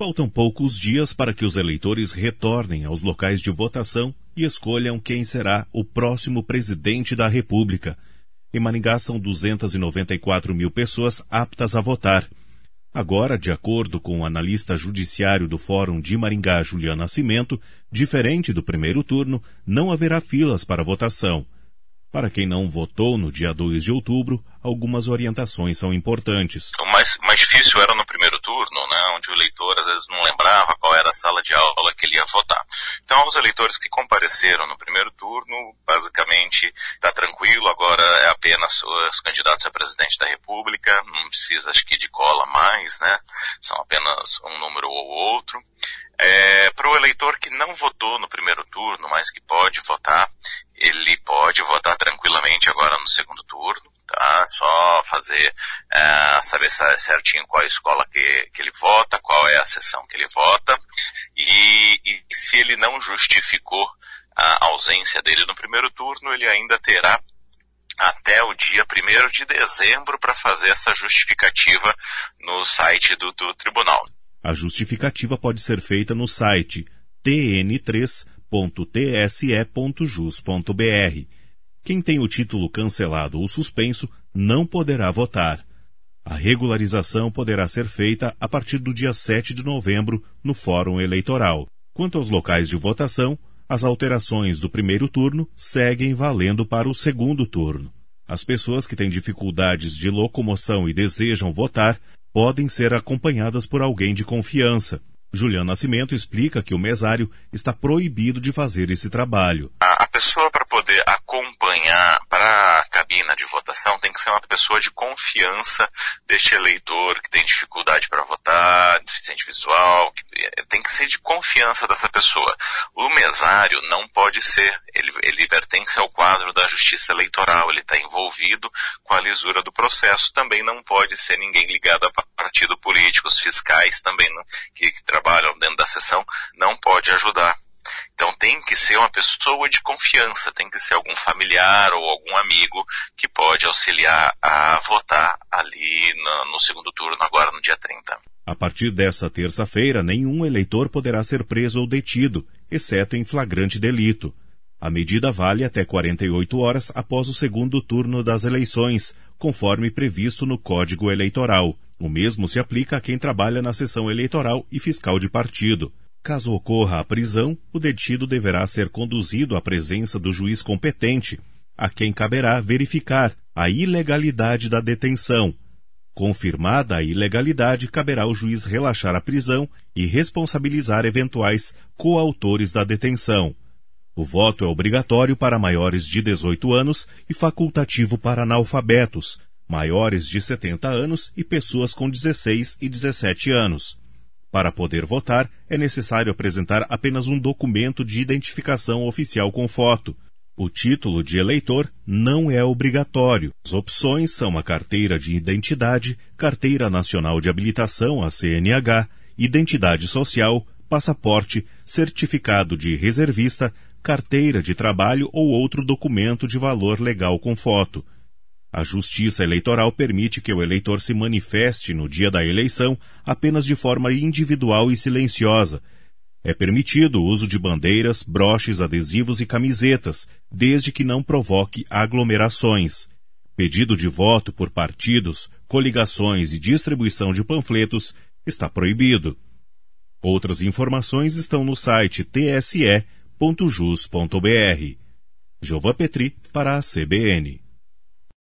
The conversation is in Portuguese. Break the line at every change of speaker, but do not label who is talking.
Faltam poucos dias para que os eleitores retornem aos locais de votação e escolham quem será o próximo presidente da República. Em Maringá são 294 mil pessoas aptas a votar. Agora, de acordo com o analista judiciário do Fórum de Maringá, Juliano Nascimento, diferente do primeiro turno, não haverá filas para votação. Para quem não votou no dia 2 de outubro, algumas orientações são importantes.
O mais difícil era no primeiro turno, né, onde o eleitor às vezes não lembrava qual era a sala de aula que ele ia votar. Então, os eleitores que compareceram no primeiro turno, basicamente está tranquilo, agora é apenas os candidatos a presidente da República, não precisa, acho que, de cola mais, né, são apenas um número ou outro. Para o eleitor que não votou no primeiro turno, mas que pode votar, ele pode votar tranquilamente agora no segundo turno, tá? Só saber certinho qual é a escola que ele vota, qual é a sessão que ele vota, e se ele não justificou a ausência dele no primeiro turno, ele ainda terá até o dia 1º de dezembro para fazer essa justificativa no site do tribunal.
A justificativa pode ser feita no site tn3.tse.jus.br. Quem tem o título cancelado ou suspenso não poderá votar. A regularização poderá ser feita a partir do dia 7 de novembro no Fórum Eleitoral. Quanto aos locais de votação, as alterações do primeiro turno seguem valendo para o segundo turno. As pessoas que têm dificuldades de locomoção e desejam votar podem ser acompanhadas por alguém de confiança. Juliano Nascimento explica que o mesário está proibido de fazer esse trabalho.
A pessoa, para poder acompanhar para a cabina de votação, tem que ser uma pessoa de confiança deste eleitor que tem dificuldade para votar, deficiente visual, tem que ser de confiança dessa pessoa. O mesário não pode ser, ele pertence ao quadro da Justiça Eleitoral, ele está envolvido com a lisura do processo, também não pode ser ninguém ligado a partido político, os fiscais também que trabalham dentro da sessão, não pode ajudar. Então tem que ser uma pessoa de confiança, tem que ser algum familiar ou algum amigo que pode auxiliar a votar ali no segundo turno, agora no dia 30.
A partir dessa terça-feira, nenhum eleitor poderá ser preso ou detido, exceto em flagrante delito. A medida vale até 48 horas após o segundo turno das eleições, conforme previsto no Código Eleitoral. O mesmo se aplica a quem trabalha na seção eleitoral e fiscal de partido. Caso ocorra a prisão, o detido deverá ser conduzido à presença do juiz competente, a quem caberá verificar a ilegalidade da detenção. Confirmada a ilegalidade, caberá ao juiz relaxar a prisão e responsabilizar eventuais coautores da detenção. O voto é obrigatório para maiores de 18 anos e facultativo para analfabetos, maiores de 70 anos e pessoas com 16 e 17 anos. Para poder votar, é necessário apresentar apenas um documento de identificação oficial com foto. O título de eleitor não é obrigatório. As opções são a carteira de identidade, carteira nacional de habilitação, a CNH, identidade social, passaporte, certificado de reservista, carteira de trabalho ou outro documento de valor legal com foto. A Justiça Eleitoral permite que o eleitor se manifeste no dia da eleição apenas de forma individual e silenciosa. É permitido o uso de bandeiras, broches, adesivos e camisetas, desde que não provoque aglomerações. Pedido de voto por partidos, coligações e distribuição de panfletos está proibido. Outras informações estão no site tse.jus.br. Jovan Petri para a CBN.